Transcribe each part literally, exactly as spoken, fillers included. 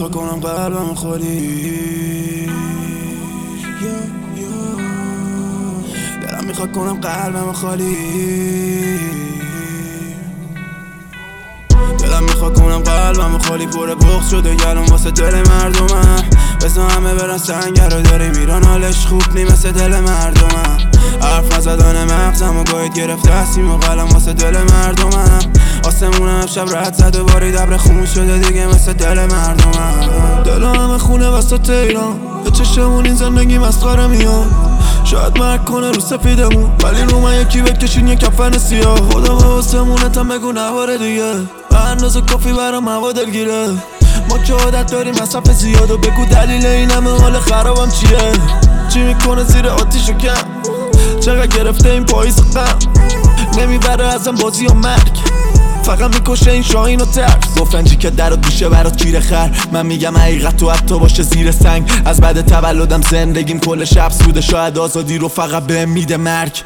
میخوا کنم قلبم خالی، دلم میخوا کنم قلبم خالی، دلم میخوا کنم قلبم خالی پر بغض شده گلوم واسه دل مردمم. بزن همه برن سنگر رو داری میران حالش خوب نی مثل دل مردمم. حرف نزدن مغزم و گاهید گرفته هستیم و قلم واسه دل مردمم. آسمونم امشب رد زد و بارید ابر خون شده دیگه مثل دل مردمم. دل همه خونه وسط ایران به چشمون این زندگی مسخره میاد. شاید مرگ کنه رو سفیدمون ولی رو من یکی بکشین یه کفن سیاه. خدا به آسمونتم بگو نباره دیگه به اندازه کافی برا موا دلگیره. ما که عادت داریم مصرف زیاد و بگو دلیل این همه حال خرابم چیه. چی میکنه زیر آتیش و کم چقدر گرفته این پاییز غم. نمیبره ازم بازی و مرگ فقط میکشه این شاهین و ترس. گفتنجی که در و دوشه برات گیره خر. من میگم حقیقت تو حتی باشه زیر سنگ. از بعد تولدم زندگیم کل شب سوده. شاید آزادی رو فقط بهم میده مرگ.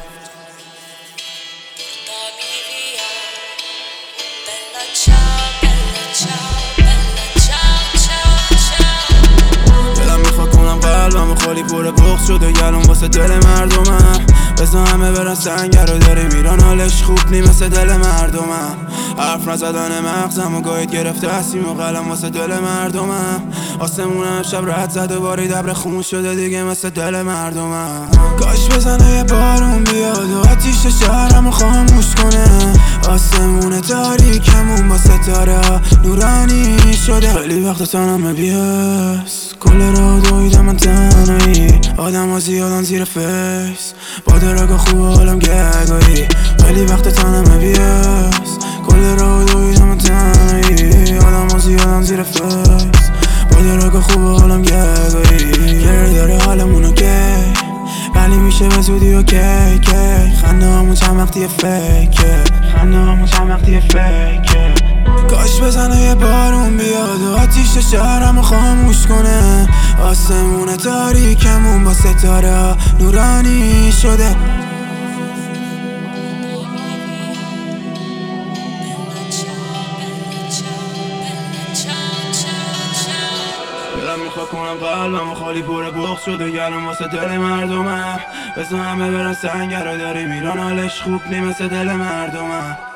دلم میخوا کنم قلبم خالی پر بغض شده گلوم واسه دل مردمم. بزن همه برن سنگر رو داری میران حالش خوب نی مثل دل مردمم. حرف نزدن مغزم و گاهید گرفته هستیم و قلم واسه دل مردمم. آسمونم امشب رد زد و بارید ابر خون شده دیگه مثل دل مردمم. کاش بزنه یه بارون بیاد و آتیش شهرمو خاموش کنه. آسمون تاریکمون با ستاره ها نورانی شده. خیلی وقت تنم بیاس کل را دویدم من تنهایی. آدم ها زیادن زیر فیس با درگاه خوب حالم گرگایی. خیلی وقت تنم بیاس کل را دویدم من تنهایی. آدم ها زیادن زیر فیس با درگاه خوب حالم گرگایی. گره داره حالمونو که ولی میشه به زودی و کی کی. خنده همون چند وقتی فیکه خنده همون چند وقتی فیکه. کاش بزنه یه بارون بیاد و آتیش شهرمو خاموش کنه. آسمون تاریکمون با ستاره ها نورانی شده. دلم میخوا کنم قلبم خالی پر بغض شده گلوم واسه دل مردمم. بزن همه برن سنگر رو داری میران حالش خوب نی مثل دل مردمم.